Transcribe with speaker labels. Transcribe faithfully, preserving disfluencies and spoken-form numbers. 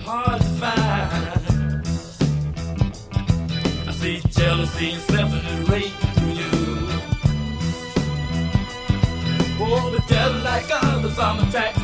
Speaker 1: hard to find. I see jealousy and selfishness rage through you. Oh, but just like others, I'm attracted